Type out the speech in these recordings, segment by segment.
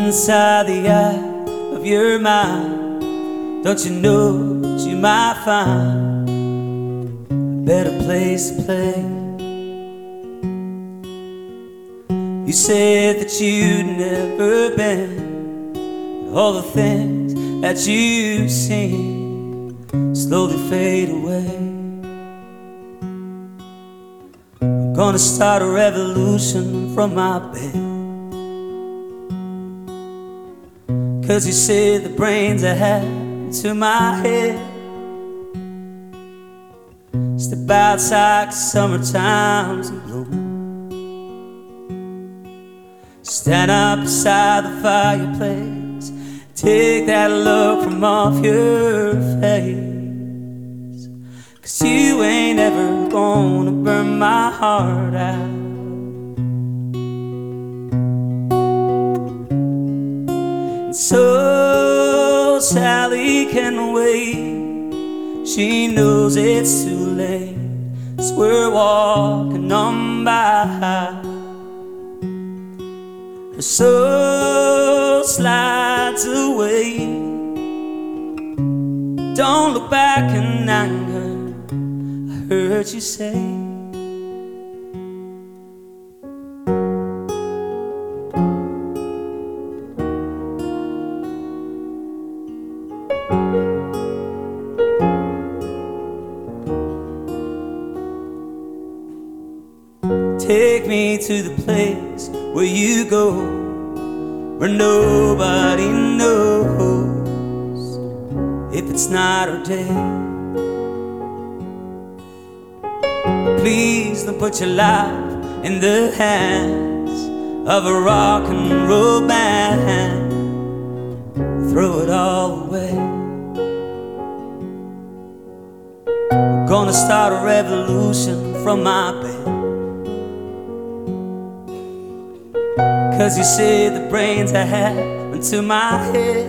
inside the eye of your mind. Don't you know that you might find a better place to play? You said that you'd never been, and all the things that you've seen slowly fade away. I'm gonna start a revolution from my bed, 'cause you said the brains I had into my head. Step outside 'cause summertime's in bloom. Stand up beside the fireplace, take that look from off your face, 'cause you ain't ever gonna burn my heart out. So Sally can wait, she knows it's too late, as we're walking on by. Her soul slides away. Don't look back in anger, I heard you say. Take me to the place where you go, where nobody knows if it's night or day. Please don't put your life in the hands of a rock and roll band. Throw it all away. I'm gonna start a revolution from my bed, 'cause you said the brains I had into my head.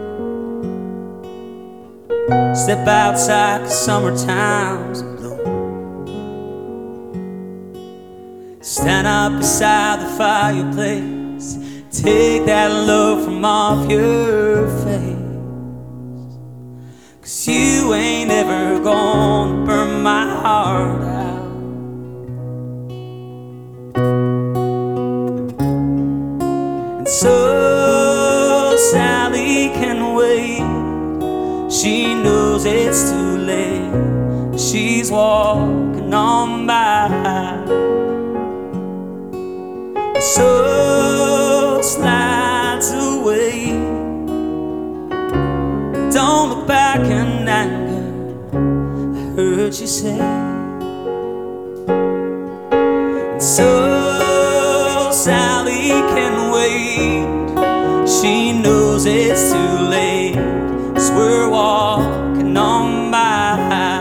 Step outside 'cause summertime's in bloom. Stand up beside the fireplace, take that look from off your face, 'cause you ain't ever gonna burn my heart out. So Sally can wait, she knows it's too late, she's walking on by. Her soul slides away. Don't look back in anger, I heard you say. And so Sally can wait, she knows it's too late, as we're walking on by.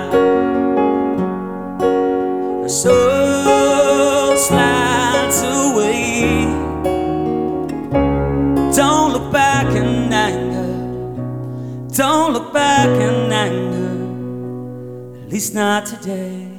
Her soul slides away. Don't look back in anger, don't look back in anger, at least not today.